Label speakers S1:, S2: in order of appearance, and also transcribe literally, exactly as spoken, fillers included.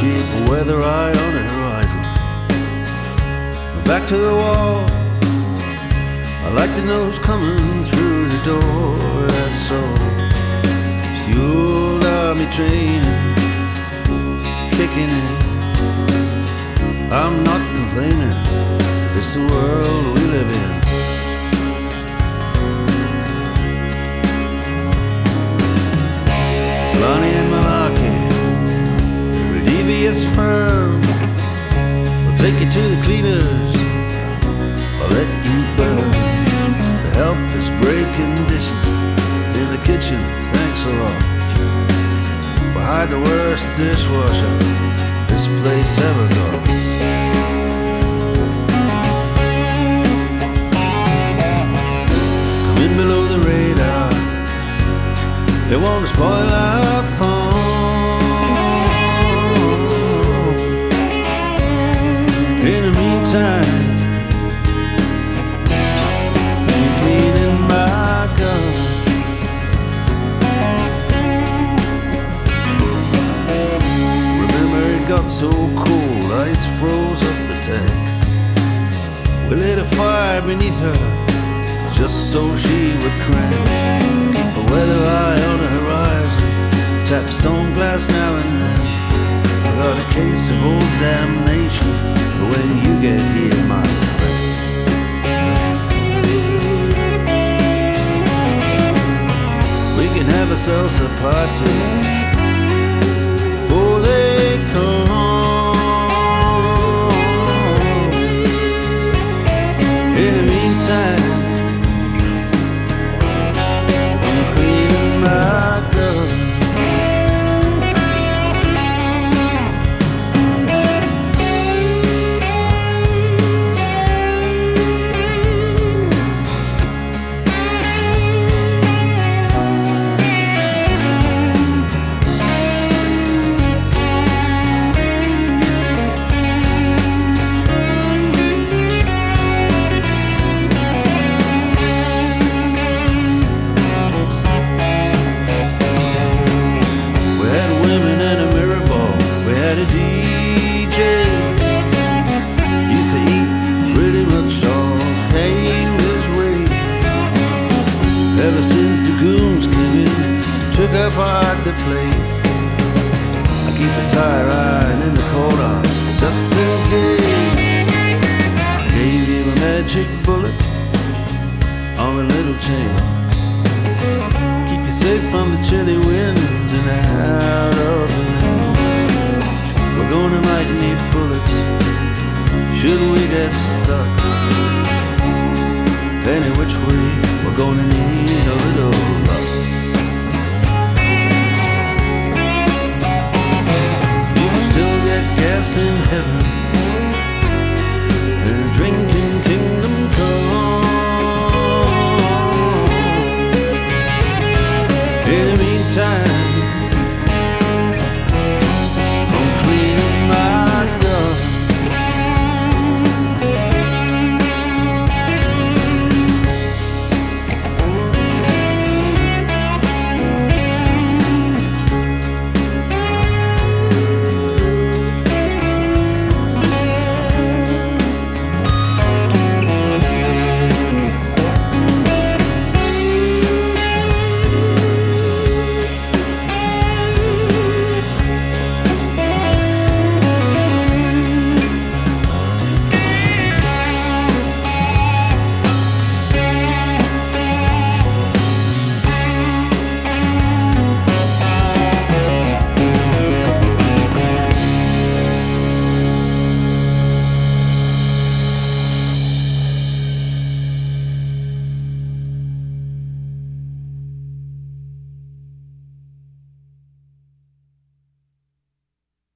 S1: keep a weather eye on the horizon. Back to the wall, I like to know who's coming through the door, that's all. It's the old army training, kicking in. I'm not complaining, it's the world we live in. Lonnie and Malarkey, they're a devious firm. They'll take you to the cleaners, I'll let you burn. The help is breaking dishes in the kitchen, thanks a lot. Behind the worst dishwasher this place ever got. Come in below the radar, they want to spoil our fun. In the meantime, I'm cleaning my gun. Remember it got so cold, ice froze up the tank. We lit a fire beneath her, just so she would crank. Keep a weather eye on the horizon, tap stone glass now and then. I got a case of old damnation for when you get here, my friend. We can have ourselves a party before they come. In the meantime, I'm cleaning my gun. A D J used to eat pretty much all came his way. Ever since the goons came in, took apart the place. I keep a tire iron in the corner just in case. I gave him a magic bullet on a little chain. Keep you safe from the chilly winds and out of the rain. We're gonna might need bullets should we get stuck. Any which way, we're gonna need a little luck. You can still get gas in heaven